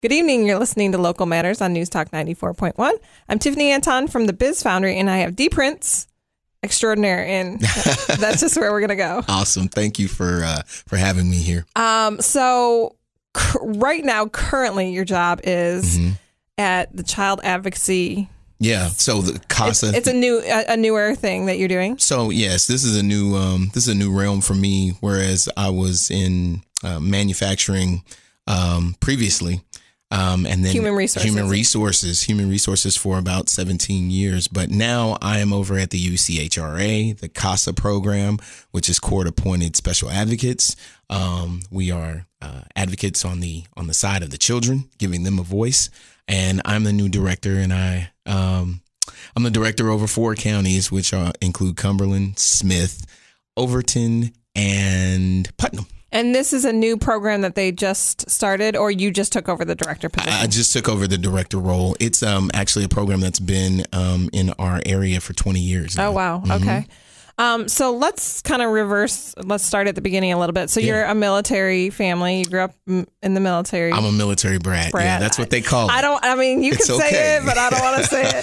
Good evening. You're listening to Local Matters on News Talk 94.1. I'm Tiffany Anton from the Biz Foundry, and I have D Prince extraordinaire, and that's just where we're going to go. Awesome. Thank you for having me here. So right now, currently, your job is at the Child Advocacy. Yeah. So the CASA. It's a newer thing that you're doing. So yes, this is a new realm for me. Whereas I was in manufacturing previously. And then human resources for about 17 years. But now I am over at the UCHRA, the CASA program, which is court appointed special advocates. We are advocates on the side of the children, giving them a voice. And I'm the new director, and I'm the director over 4 counties, which include Cumberland, Smith, Overton, and Putnam. And this is a new program that they just started, or you just took over the director position? I just took over the director role. It's actually a program that's been in our area for 20 years now. Oh, wow. Mm-hmm. Okay. So let's kind of reverse. Let's start at the beginning a little bit. So you're a military family. You grew up in the military. I'm a military brat. Yeah, that's what they call it. You can say it, but I don't want to say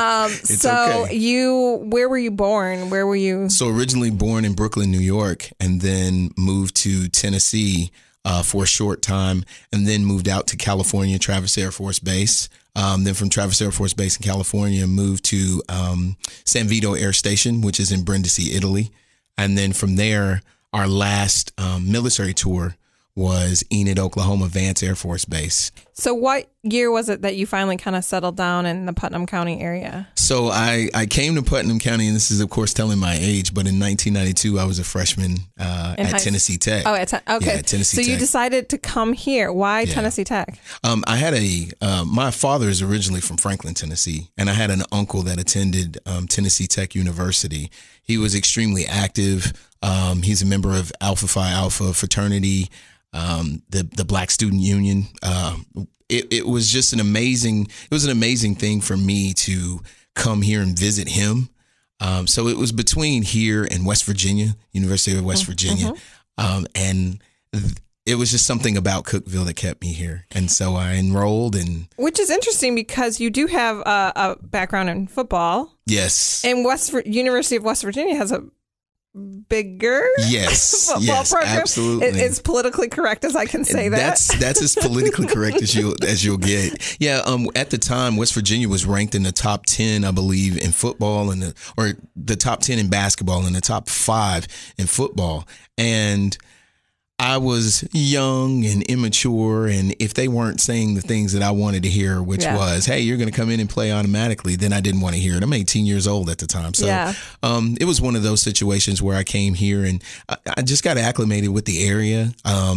it. Where were you born? Where were you? So originally born in Brooklyn, New York, and then moved to Tennessee for a short time, and then moved out to California, Travis Air Force Base. Then from Travis Air Force Base in California, moved to San Vito Air Station, which is in Brindisi, Italy. And then from there, our last military tour was Enid, Oklahoma, Vance Air Force Base. So what year was it that you finally kind of settled down in the Putnam County area? So I came to Putnam County, and this is, of course, telling my age, but in 1992, I was a freshman at Tennessee Tech. Oh, okay. Yeah, at Tennessee Tech. So you decided to come here. Why Tennessee Tech? I had my father is originally from Franklin, Tennessee, and I had an uncle that attended Tennessee Tech University. He was extremely active. He's a member of Alpha Phi Alpha fraternity. The Black Student Union. It was just an amazing thing for me to come here and visit him. So it was between here and West Virginia, University of West Virginia. And it was just something about Cookeville that kept me here. And so I enrolled. Which is interesting because you do have a background in football. Yes. And University of West Virginia has a bigger football program. Absolutely. It's politically correct as I can say that. That's as politically correct as you'll get. Yeah. At the time, West Virginia was ranked in the top 10, I believe, in football, or the top 10 in basketball, and the top 5 in football. And I was young and immature, and if they weren't saying the things that I wanted to hear, which was, hey, you're going to come in and play automatically, then I didn't want to hear it. I'm 18 years old at the time. So it was one of those situations where I came here, and I just got acclimated with the area.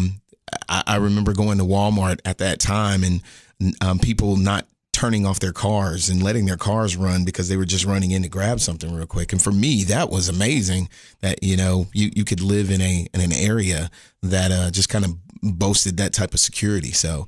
I remember going to Walmart at that time, and people not turning off their cars and letting their cars run because they were just running in to grab something real quick. And for me, that was amazing that, you could live in an area that just kind of boasted that type of security. So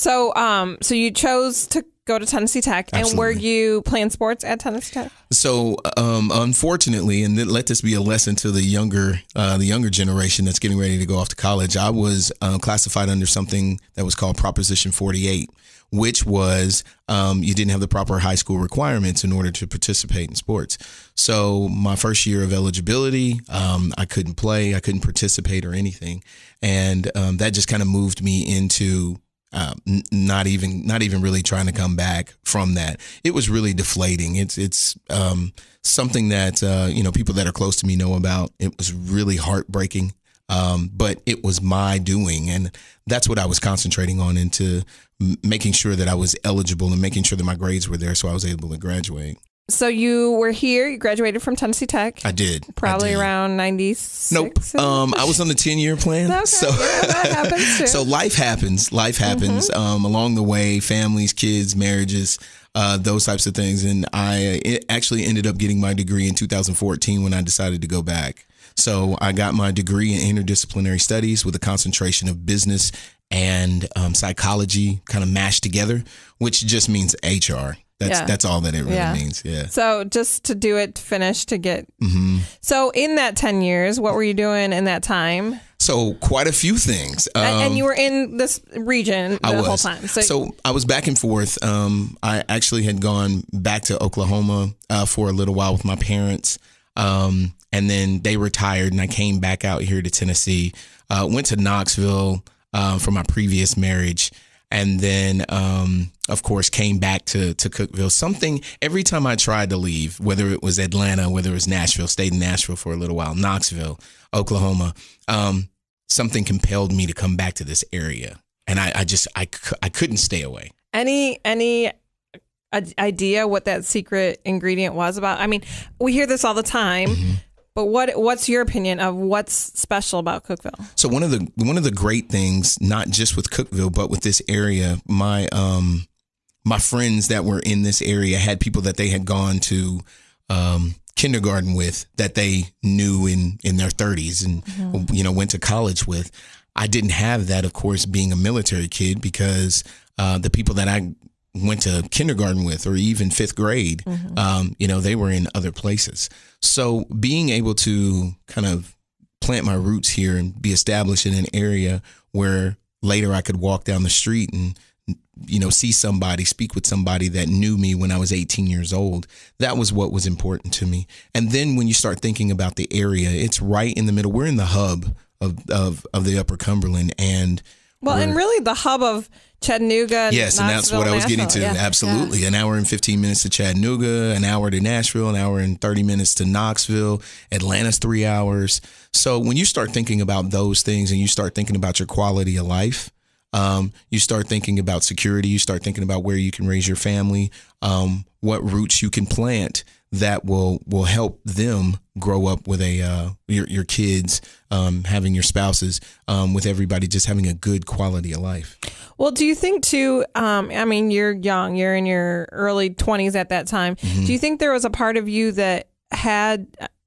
you chose to go to Tennessee Tech. Absolutely. And were you playing sports at Tennessee Tech? So unfortunately, and let this be a lesson to the younger generation that's getting ready to go off to college, I was classified under something that was called Proposition 48. Which was you didn't have the proper high school requirements in order to participate in sports. So my first year of eligibility, I couldn't play, I couldn't participate or anything, and that just kind of moved me into not even really trying to come back from that. It was really deflating. It's something that people that are close to me know about. It was really heartbreaking. But it was my doing, and that's what I was concentrating on, into making sure that I was eligible and making sure that my grades were there so I was able to graduate. So you were here, you graduated from Tennessee Tech. I did. Probably around 96? Nope. I was on the 10-year plan. Okay, so, that happens too. So life happens. Along the way, families, kids, marriages, those types of things. And I actually ended up getting my degree in 2014 when I decided to go back. So I got my degree in interdisciplinary studies with a concentration of business and psychology kind of mashed together, which just means HR. That's all that it really means. Yeah. So just to do it, finish, to get. So in that 10 years, what were you doing in that time? So quite a few things. And you were in this region the whole time. So I was back and forth. I actually had gone back to Oklahoma for a little while with my parents. And then they retired and I came back out here to Tennessee. Went to Knoxville for my previous marriage. And then, of course, came back to Cookeville. Every time I tried to leave, whether it was Atlanta, whether it was Nashville, stayed in Nashville for a little while, Knoxville, Oklahoma, something compelled me to come back to this area. And I couldn't stay away. Any idea what that secret ingredient was about? I mean, we hear this all the time. Mm-hmm. But what's your opinion of what's special about Cookeville? So one of the great things, not just with Cookeville, but with this area, my friends that were in this area had people that they had gone to kindergarten with that they knew in their 30s and mm-hmm. Went to college with. I didn't have that, of course, being a military kid because the people that I went to kindergarten with or even fifth grade, mm-hmm. They were in other places. So being able to kind of plant my roots here and be established in an area where later I could walk down the street and, see somebody, speak with somebody that knew me when I was 18 years old. That was what was important to me. And then when you start thinking about the area, it's right in the middle. We're in the hub of the Upper Cumberland and really the hub of Chattanooga. Yes, and that's what I was getting to. Yeah, absolutely. Yeah. An hour and 15 minutes to Chattanooga, an hour to Nashville, an hour and 30 minutes to Knoxville. Atlanta's 3 hours. So when you start thinking about those things and you start thinking about your quality of life, you start thinking about security, you start thinking about where you can raise your family, what roots you can plant that will help them grow up with your kids, having your spouses, with everybody just having a good quality of life. Well, do you think too, you're young, you're in your early 20s at that time. Mm-hmm. Do you think there was a part of you that had,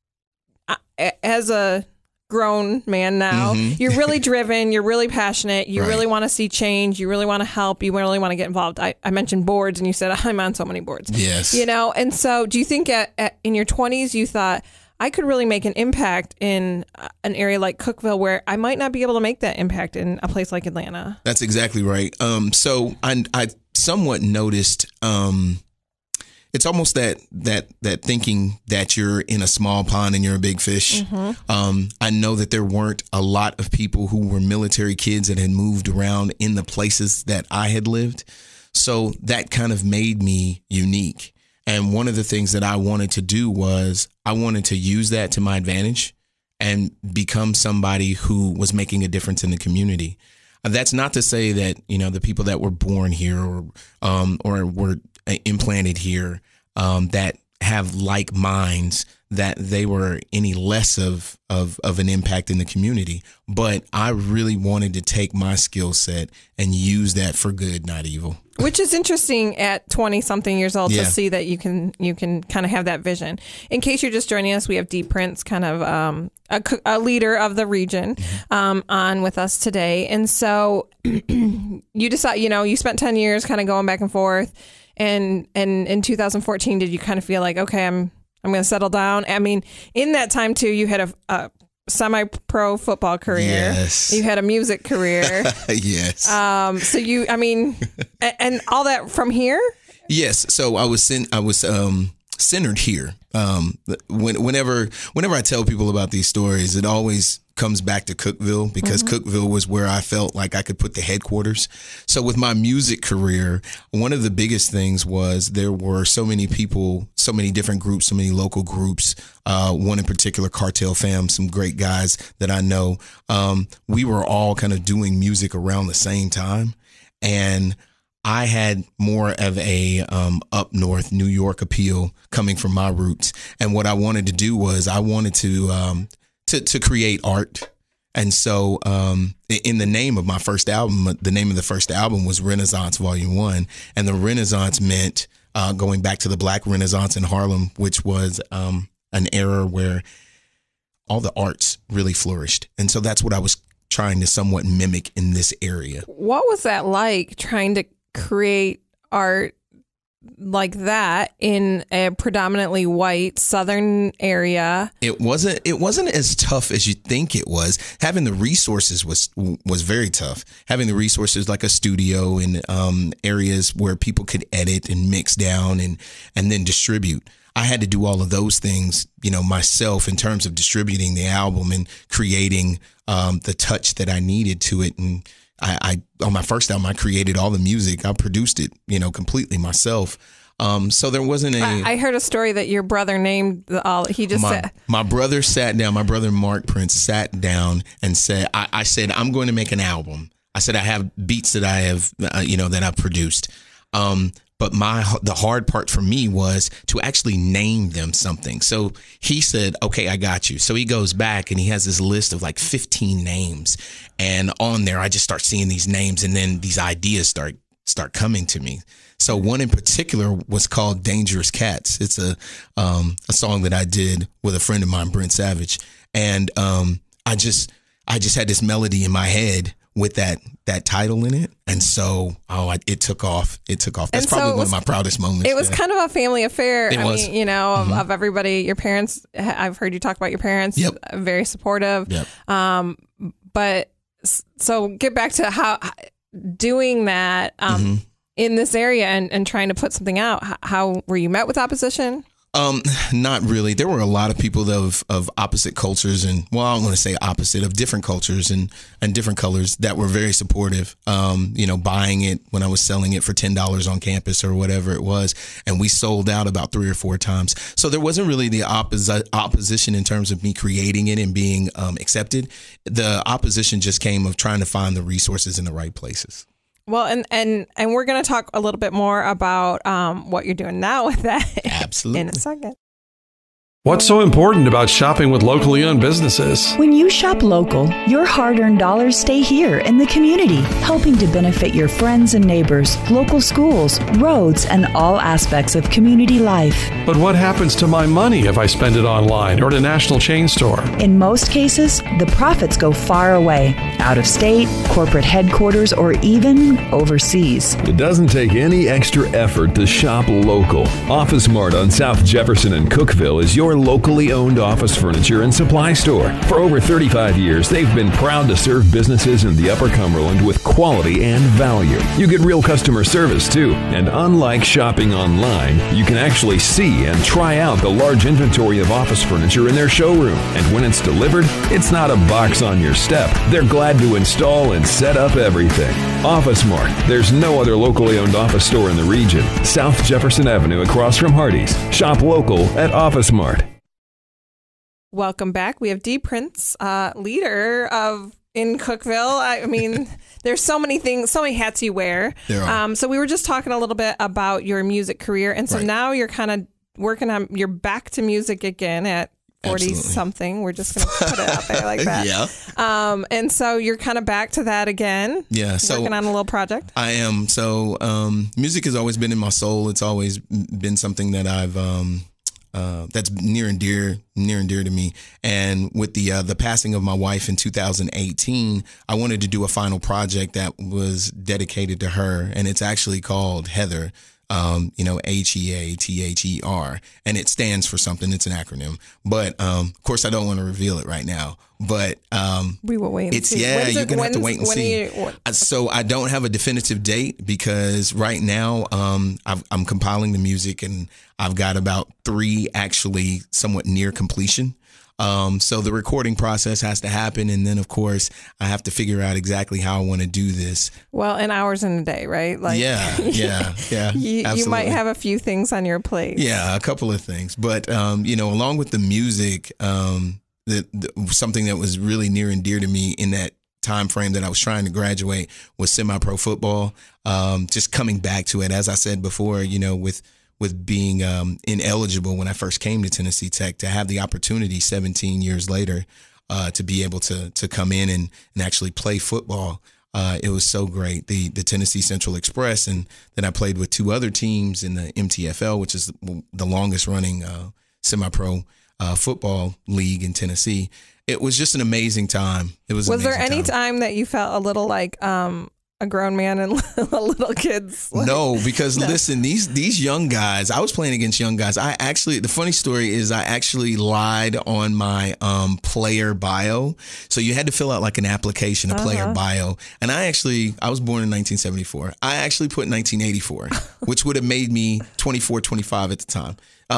as a grown man now, mm-hmm. you're really driven, you're really passionate, you really want to see change, you really want to help, you really want to get involved. I mentioned boards and you said I'm on so many boards. Yes. And so do you think in your 20s you thought I could really make an impact in an area like Cookeville where I might not be able to make that impact in a place like Atlanta? That's exactly right. So I somewhat noticed it's almost that thinking that you're in a small pond and you're a big fish. Mm-hmm. I know that there weren't a lot of people who were military kids that had moved around in the places that I had lived. So that kind of made me unique. And one of the things that I wanted to do was I wanted to use that to my advantage and become somebody who was making a difference in the community. That's not to say that, the people that were born here or were implanted here that have like minds that they were any less of an impact in the community. But I really wanted to take my skill set and use that for good, not evil. Which is interesting at 20 something years old to see that you can kind of have that vision. In case you're just joining us, we have Dee Prince, kind of a leader of the region, on with us today. And so you decide, you spent 10 years kind of going back and forth. And in 2014, did you kind of feel like, okay, I'm going to settle down? I mean, in that time too, you had a semi-pro football career. Yes. You had a music career. Yes. So and all that from here? Yes. So I was centered here. Whenever I tell people about these stories, it always comes back to Cookeville because mm-hmm. Cookeville was where I felt like I could put the headquarters. So with my music career, one of the biggest things was there were so many people, so many different groups, so many local groups. One in particular, Cartel Fam, some great guys that I know. We were all kind of doing music around the same time. And I had more of a up north New York appeal coming from my roots. And what I wanted to do was I wanted to create art. And so in the name of my first album, the name of the first album was Renaissance Volume 1. And the Renaissance meant going back to the Black Renaissance in Harlem, which was an era where all the arts really flourished. And so that's what I was trying to somewhat mimic in this area. What was that like, trying to create art like that in a predominantly white Southern area. It wasn't as tough as you think it was. Having the resources was very tough. Having the resources like a studio and areas where people could edit and mix down and then distribute. I had to do all of those things, myself in terms of distributing the album and creating the touch that I needed to it. And I on my first album, I created all the music. I produced it, completely myself. So there wasn't I heard a story that your brother named all. He just said my brother sat down. My brother Mark Prince sat down and said, "I said I'm going to make an album." I said I have beats that I have, that I've produced. But the hard part for me was to actually name them something. So he said, okay, I got you. So he goes back and he has this list of like 15 names. And on there, I just start seeing these names and then these ideas start coming to me. So one in particular was called Dangerous Cats. It's a song that I did with a friend of mine, Brent Savage. And I just had this melody in my head with that title in it. And so, it took off. That's probably one of my proudest moments. It was kind of a family affair. It was. Of everybody, your parents, I've heard you talk about your parents, yep. Very supportive. Yep. But so get back to how doing that in this area and trying to put something out. How were you met with opposition? Not really. There were a lot of people of opposite cultures and, well, I don't want to say opposite, of different cultures and different colors that were very supportive. Buying it when I was selling it for $10 on campus or whatever it was. And we sold out about 3 or 4 times. So there wasn't really the opposition in terms of me creating it and being accepted. The opposition just came of trying to find the resources in the right places. Well, and we're going to talk a little bit more about what you're doing now with that Absolutely. in a second. What's so important about shopping with locally owned businesses? When you shop local, your hard-earned dollars stay here in the community, helping to benefit your friends and neighbors, local schools, roads, and all aspects of community life. But what happens to my money if I spend it online or at a national chain store? In most cases, the profits go far away, out of state, corporate headquarters, or even overseas. It doesn't take any extra effort to shop local. Office Mart on South Jefferson and Cookeville is your locally owned office furniture and supply store. For over 35 years, they've been proud to serve businesses in the Upper Cumberland with quality and value. You get real customer service too, and unlike shopping online, you can actually see and try out the large inventory of office furniture in their showroom. And when it's delivered, it's not a box on your step. They're glad to install and set up everything. Office Mart. There's no other locally owned office store in the region. South Jefferson Avenue across from Hardee's. Shop local at Office Mart. Welcome back. We have Dee Prince, leader in Cookeville. I mean, there's so many things, so many hats you wear. There are. So we were just talking a little bit about your music career. And so now you're kind of working on, you're back to music again at 40 something. We're just going to put it out there like that. Yeah. And so you're kind of back to that again. Yeah. So working on a little project. I am. So music has always been in my soul. It's always been something that I've that's near and dear to me. And with the passing of my wife in 2018, I wanted to do a final project that was dedicated to her, and it's actually called Heather. HEATHER, and it stands for something. It's an acronym, but of course I don't want to reveal it right now. But we will wait and see. Yeah, you're gonna have to wait and see. So I don't have a definitive date because right now I'm compiling the music and I've got about 3 actually somewhat near completion. So the recording process has to happen. And then, of course, I have to figure out exactly how I want to do this. Well, in hours in a day, right? Like, yeah. You might have a few things on your plate. Yeah, a couple of things. But, along with the music, something that was really near and dear to me in that time frame that I was trying to graduate was semi-pro football. Just coming back to it, as I said before, with being ineligible when I first came to Tennessee Tech, to have the opportunity 17 years later to be able to come in and actually play football. It was so great. The Tennessee Central Express, and then I played with 2 other teams in the MTFL, which is the longest running semi-pro football league in Tennessee. It was just an amazing time. Was there any time that you felt a little like a grown man and little kids. No, because listen, these young guys, I was playing against young guys. The funny story is I actually lied on my player bio. So you had to fill out like an application, a player bio. And I was born in 1974. I actually put 1984, which would have made me 24, 25 at the time.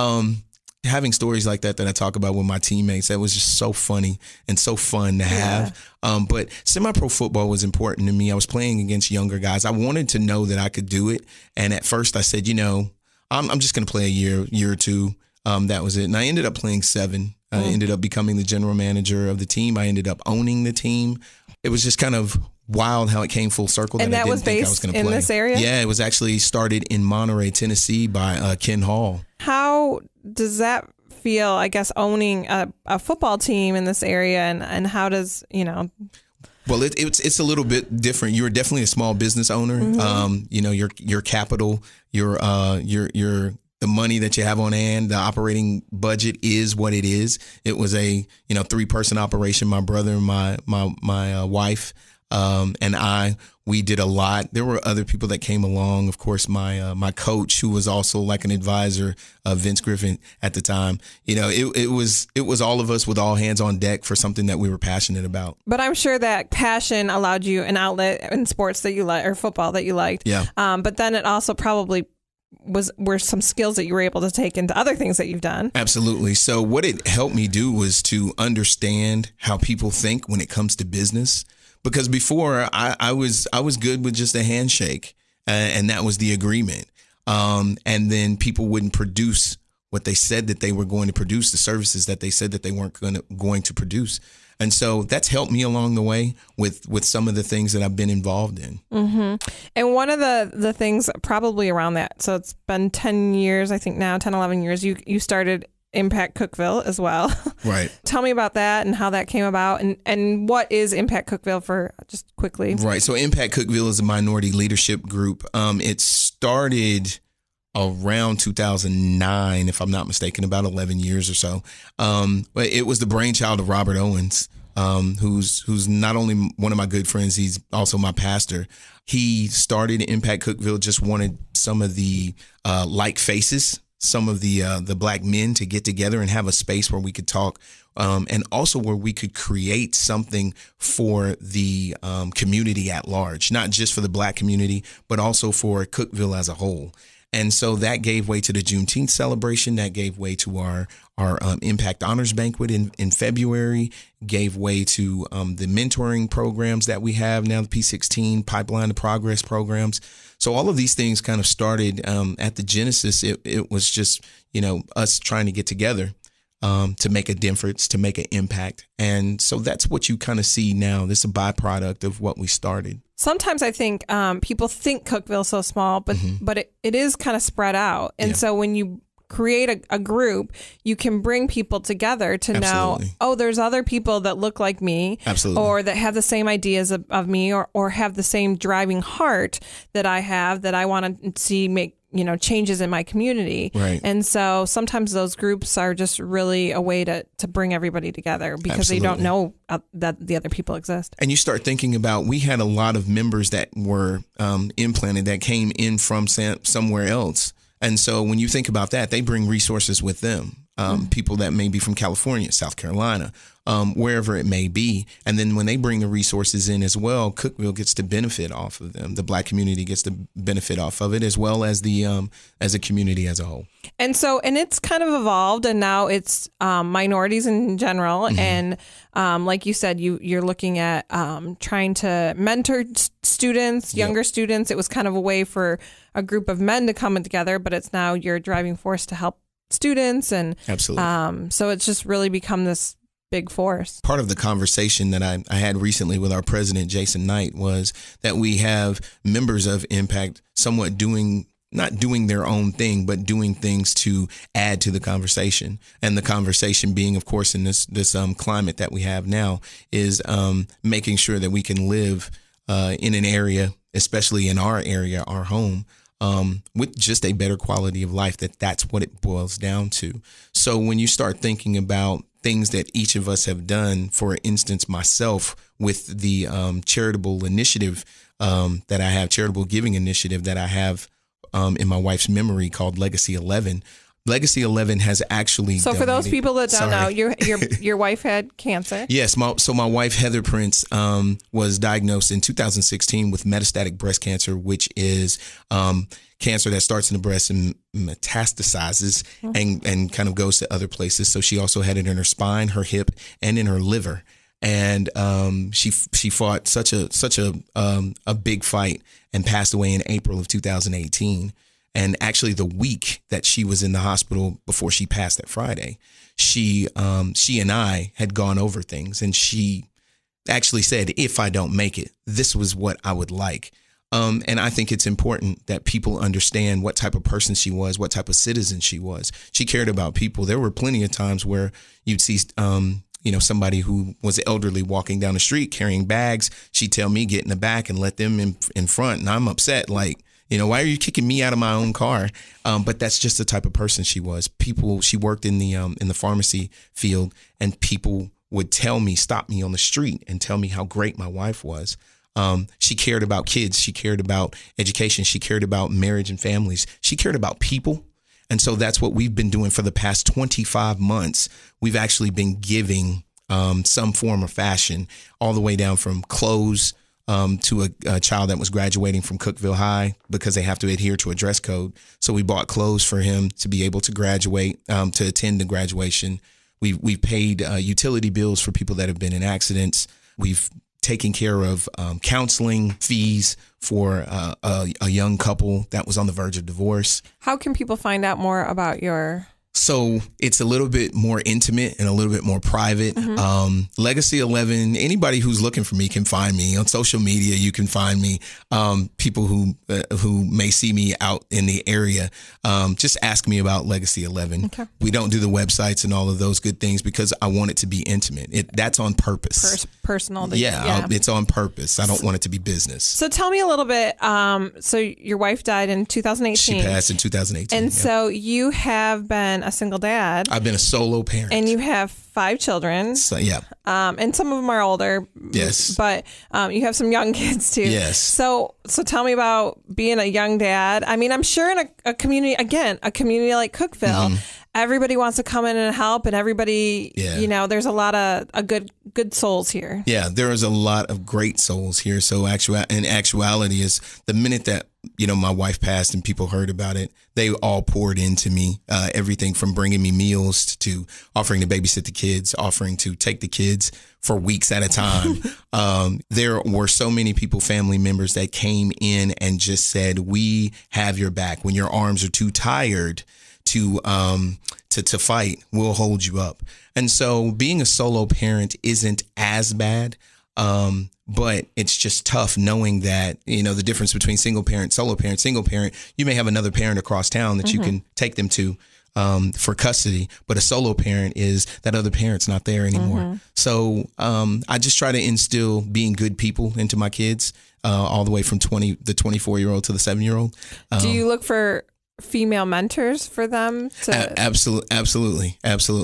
Having stories like that I talk about with my teammates, that was just so funny and so fun to have. But semi-pro football was important to me. I was playing against younger guys. I wanted to know that I could do it. And at first I said, I'm just going to play a year or two. That was it. And I ended up playing 7. I ended up becoming the general manager of the team. I ended up owning the team. It was just kind of wild how it came full circle. And that was based in this area? Yeah, it was actually started in Monterey, Tennessee by Ken Hall. How does that feel, I guess, owning a football team in this area, and how does, Well, it's a little bit different. You're definitely a small business owner. Your capital, your the money that you have on hand, the operating budget is what it is. It was a 3-person operation. My brother, my wife, and we did a lot. There were other people that came along. Of course, my coach, who was also like an advisor, Vince Griffin at the time. It was all of us with all hands on deck for something that we were passionate about. But I'm sure that passion allowed you an outlet in sports that you like, or football that you liked. Yeah. But then it also probably were some skills that you were able to take into other things that you've done. Absolutely. So what it helped me do was to understand how people think when it comes to business. Because before I was good with just a handshake, and that was the agreement. And then people wouldn't produce what they said that they were going to produce, the services that they said that they weren't going to produce. And so that's helped me along the way with some of the things that I've been involved in. Mm-hmm. And one of the things probably around that, so it's been 10 years, I think now, 10, 11 years, you started Impact Cookeville as well. Right. Tell me about that and how that came about, and what is Impact Cookeville, for just quickly. Right. So Impact Cookeville is a minority leadership group. It started around 2009, if I'm not mistaken, about 11 years or so. But it was the brainchild of Robert Owens, who's not only one of my good friends, he's also my pastor. He started Impact Cookeville, just wanted some of the like faces, some of the black men to get together and have a space where we could talk, and also where we could create something for the community at large, not just for the black community, but also for Cookeville as a whole. And so that gave way to the Juneteenth celebration. That gave way to our Impact Honors Banquet in February, gave way to the mentoring programs that we have now, the P16, Pipeline to Progress programs. So all of these things kind of started at the genesis. It was just, us trying to get together to make a difference, to make an impact. And so that's what you kind of see now. This is a byproduct of what we started. Sometimes I think people think Cookeville's so small, but it is kind of spread out. And so when you create a group, you can bring people together to Absolutely. know, oh, there's other people that look like me. Absolutely. Or that have the same ideas of me, or have the same driving heart that I have, that I want to see make changes in my community. Right. And so sometimes those groups are just really a way to bring everybody together, because Absolutely. they don't know that the other people exist. And you start thinking about, we had a lot of members that were implanted that came in from somewhere else. And so when you think about that, they bring resources with them. People that may be from California, South Carolina, wherever it may be. And then when they bring the resources in as well, Cookeville gets to benefit off of them. The black community gets to benefit off of it, as well as the as a community as a whole. And so, and it's kind of evolved, and now it's minorities in general. Mm-hmm. And like you said, you're looking at trying to mentor students, younger students. It was kind of a way for a group of men to come together, but it's now your driving force to help students. And absolutely. So it's just really become this big force. Part of the conversation that I had recently with our president, Jason Knight, was that we have members of Impact somewhat not doing their own thing, but doing things to add to the conversation. And the conversation being, of course, in this climate that we have now, is making sure that we can live in an area, especially in our area, our home, with just a better quality of life. That's what it boils down to. So when you start thinking about things that each of us have done, for instance, myself with the charitable initiative that I have, charitable giving initiative that I have in my wife's memory called Legacy 11. Legacy 11 has actually So for those people that don't know, your wife had cancer. Yes. So my wife, Heather Prince, was diagnosed in 2016 with metastatic breast cancer, which is cancer that starts in the breast and metastasizes and kind of goes to other places. So she also had it in her spine, her hip, and in her liver. And she fought such a big fight and passed away in April of 2018. And actually, the week that she was in the hospital before she passed that Friday, she and I had gone over things, and she actually said, "If I don't make it, this was what I would like." And I think it's important that people understand what type of person she was, what type of citizen she was. She cared about people. There were plenty of times where you'd see, somebody who was elderly walking down the street carrying bags. She'd tell me, "Get in the back and let them in front," and I'm upset, like, why are you kicking me out of my own car? But that's just the type of person she was. She worked in the pharmacy field, and people would stop me on the street and tell me how great my wife was. She cared about kids. She cared about education. She cared about marriage and families. She cared about people. And so that's what we've been doing for the past 25 months. We've actually been giving some form or fashion, all the way down from clothes to a child that was graduating from Cookeville High because they have to adhere to a dress code. So we bought clothes for him to be able to graduate, to attend the graduation. We've paid utility bills for people that have been in accidents. We've taken care of counseling fees for a young couple that was on the verge of divorce. How can people find out more about your... So it's a little bit more intimate and a little bit more private. Legacy 11, anybody who's looking for me can find me on social media. You can find me. People who may see me out in the area, just ask me about Legacy 11. Okay. We don't do the websites and all of those good things because I want it to be intimate. That's on purpose. Personal. It's on purpose. I don't want it to be business. So tell me a little bit. So your wife died in 2018. She passed in 2018. And so you have been a single dad. I've been a solo parent. And you have 5 children. So, yeah. And some of them are older. Yes. But you have some young kids too. Yes. So tell me about being a young dad. I mean, I'm sure in a community like Cookeville, everybody wants to come in and help, and everybody, there's a lot of good souls here. Yeah, there is a lot of great souls here. So actuality is the minute that, my wife passed and people heard about it, they all poured into me, everything from bringing me meals to offering to babysit the kids, offering to take the kids for weeks at a time. There were so many people, family members that came in and just said, "We have your back. When your arms are too tired to fight, we'll hold you up." And so being a solo parent isn't as bad. But it's just tough knowing that, the difference between single parent, solo parent. Single parent, you may have another parent across town that you can take them to for custody. But a solo parent is that other parent's not there anymore. So I just try to instill being good people into my kids, all the way from the 24-year-old to the 7-year-old. Do you look for female mentors for them? Absolutely.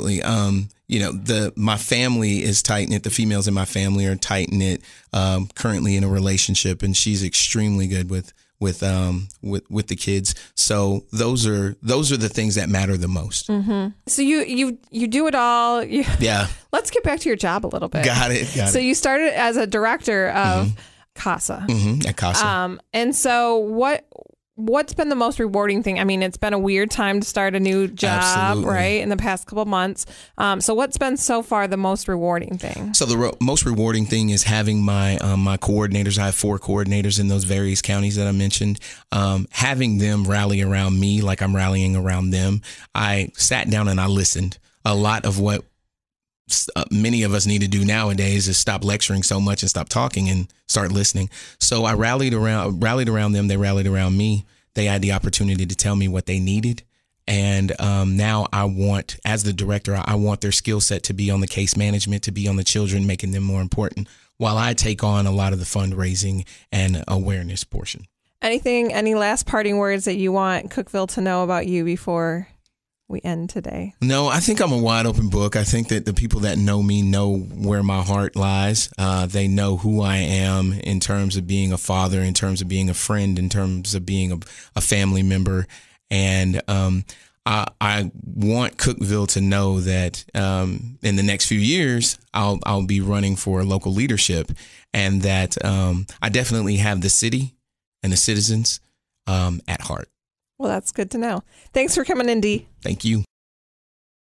My family is tight-knit. The females in my family are tight-knit, currently in a relationship, and she's extremely good with the kids. So those are the things that matter the most. So you do it all. Yeah. Let's get back to your job a little bit. Got it. So you started as a director of CASA. At CASA. And so what's been the most rewarding thing? I mean, it's been a weird time to start a new job, right? In the past couple of months. So what's been so far the most rewarding thing? So the most rewarding thing is having my coordinators. I have 4 coordinators in those various counties that I mentioned. Having them rally around me like I'm rallying around them. I sat down and I listened. A lot of what many of us need to do nowadays is stop lecturing so much and stop talking and start listening. So I rallied around them. They rallied around me. They had the opportunity to tell me what they needed. And now I want, as the director, I want their skill set to be on the case management, to be on the children, making them more important, while I take on a lot of the fundraising and awareness portion. Any last parting words that you want Cookeville to know about you before we end today? No, I think I'm a wide open book. I think that the people that know me know where my heart lies. They know who I am in terms of being a father, in terms of being a friend, in terms of being a family member. And I want Cookeville to know that in the next few years, I'll be running for local leadership, and that I definitely have the city and the citizens at heart. Well, that's good to know. Thanks for coming in, Dee. Thank you.